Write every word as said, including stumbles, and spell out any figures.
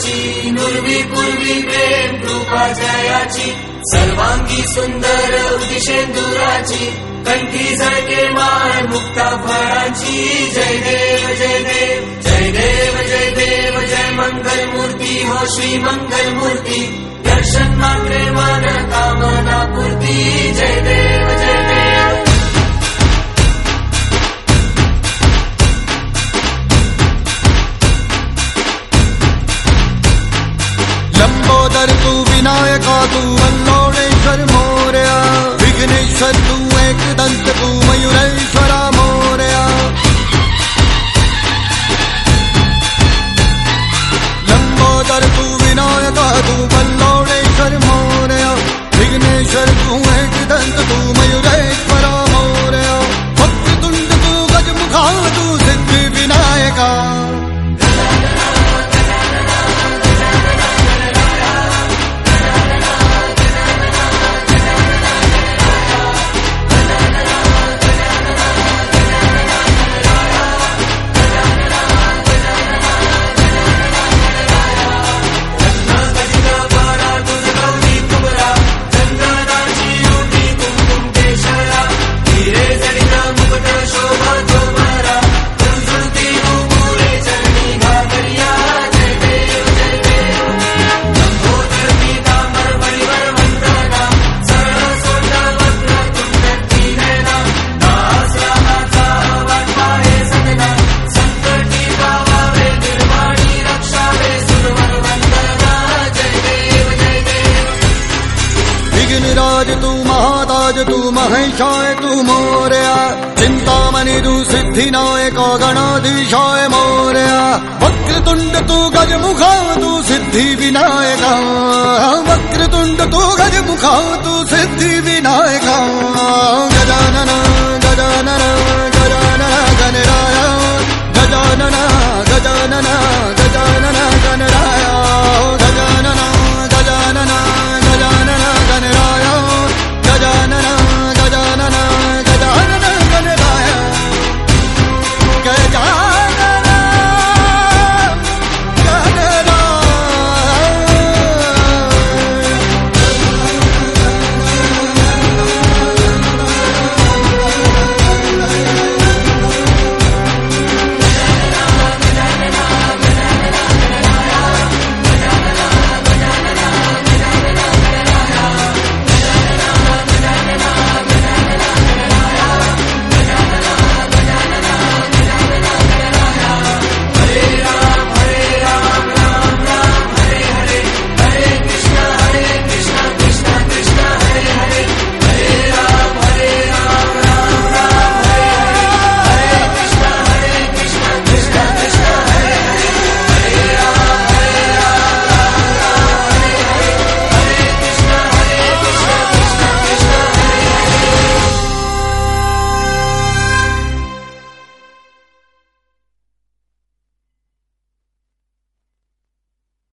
जयाची नुर्वी पूर्वी प्रेम कृपा जयाची सर्वांगी सुंदर उदिशेंदुराची कंठी झळके माळ मुक्ता फळांची जय देव जय देव जय देव जय देव जय मंगल मूर्ती हो श्री मंगल मूर्ती दर्शन मात्रे मन कामना पूर्ती जय देव जय देव लंबोदर तू विनायका तू वल्लोळेश्वर मोरया विघ्नेश्वर तू एकदंत तू मयूरेश्वरा मोरया लंबोदर तू विनायका तू वल्लोळेश्वर मोरया विघ्नेश्वर तू एकदंत तू मयूरेश्वरा मोरया वक्रतुंड तू गजमुखा तू सिद्धि विनायका विघ्नराज तू महाताज तू महेशाय तू मोरया चिंतामणि तू सिद्धिनायक गणाधीशाय मोरया वक्रतुंड तू गजमुखा तू सिद्धि विनायका वक्रतुंड तू गजमुखा तू सिद्धि विनायका